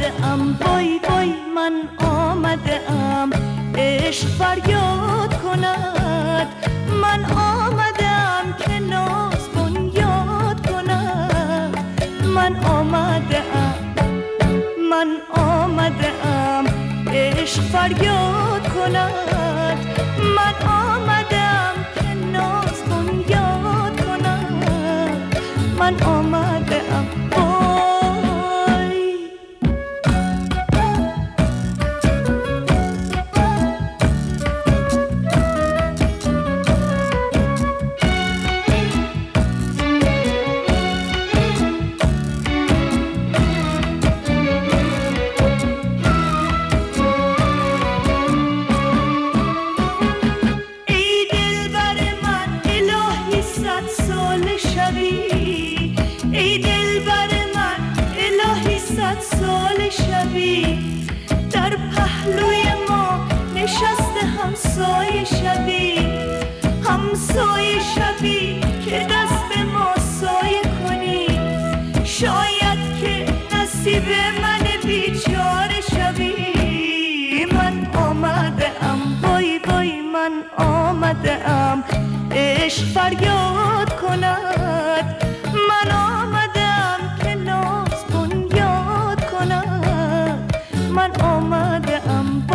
آمده ام، وای وای من آمده ام، عشق فریاد کند. من آمده ام که ناز بنیاد کند. من آمده ام، من آمده ام، عشق فریاد کند. من آمده ام که ناز بنیاد کند. من آمده ام. ای دلبر من الهی صد سال شبی، در پهلوی ما نشسته همسایه شبی. همسایه شبی که دست به ما سایه کنی، شاید که نصیب من بیچاره شبی. من آمده ام، وای وای من آمده ام، عشق فریاد کند. من آمدم که ناز بنیاد کند. من آمدم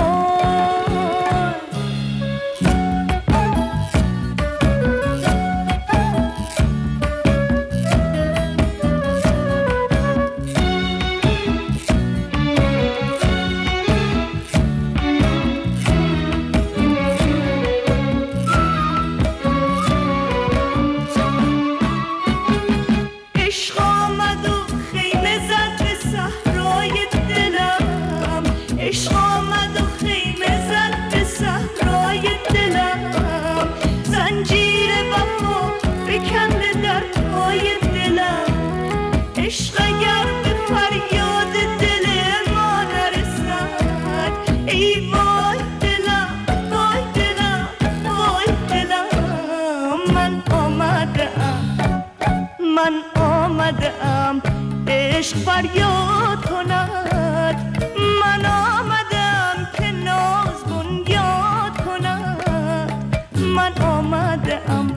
عشق آمد و خیمه زد به صحرای دلم، زنجیر وفا فکنده در پای دلم. عشق اگر به فریاد دل ما نرسد، ای وای دلم، وای دلم، وای دلم. من آمده ام، من آمده ام، عشق فریاد کند. من آمدم که ناز بنیاد کند. من آمده ام.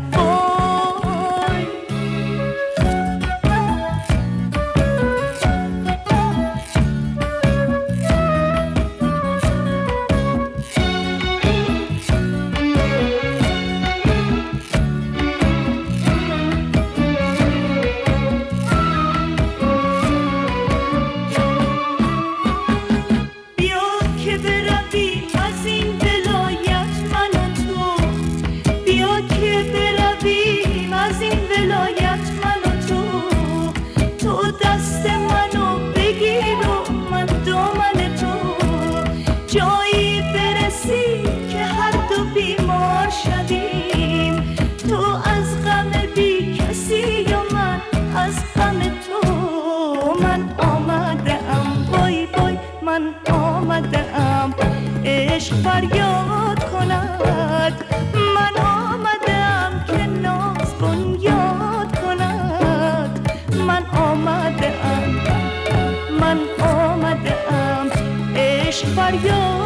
دست منو بگیر و من دامن تو، جایی برسی که هر دو بیمار شدیم. تو از غم بی کسی و من از غم تو. من آمده ام، وای وای من آمده ام، عشق فریاد کند. من آمده ام که ناز بنیاد کند. من آمده ام، من آمده ام، عشق فریاد